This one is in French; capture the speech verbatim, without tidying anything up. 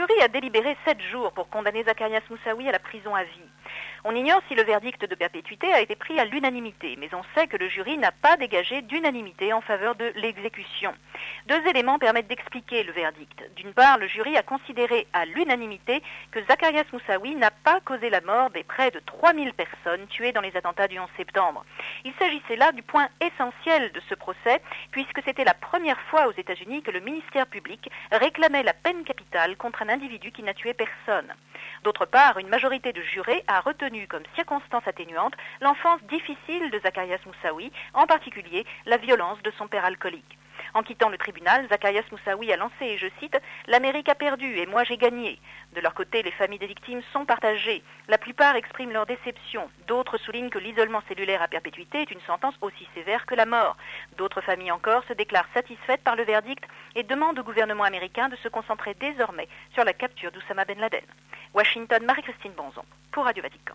jury a délibéré sept jours pour condamner Zacarias Moussaoui à la prison à vie. On ignore si le verdict de perpétuité a été pris à l'unanimité, mais on sait que le jury n'a pas dégagé d'unanimité en faveur de l'exécution. Deux éléments permettent d'expliquer le verdict. D'une part, le jury a considéré à l'unanimité que Zacarias Moussaoui n'a pas causé la mort des près de trois mille personnes tuées dans les attentats du onze septembre. Il s'agissait là du point essentiel de ce procès, puisque c'était la première fois aux États-Unis que le ministère public réclamait la peine capitale contre un individu qui n'a tué personne. D'autre part, une majorité de jurés a retenu comme circonstance atténuante l'enfance difficile de Zacarias Moussaoui, en particulier la violence de son père alcoolique. En quittant le tribunal, Zacarias Moussaoui a lancé, et je cite, « L'Amérique a perdu et moi j'ai gagné ». De leur côté, les familles des victimes sont partagées. La plupart expriment leur déception. D'autres soulignent que l'isolement cellulaire à perpétuité est une sentence aussi sévère que la mort. D'autres familles encore se déclarent satisfaites par le verdict et demandent au gouvernement américain de se concentrer désormais sur la capture d'Oussama Ben Laden. Washington, Marie-Christine Bonzon, pour Radio Vatican.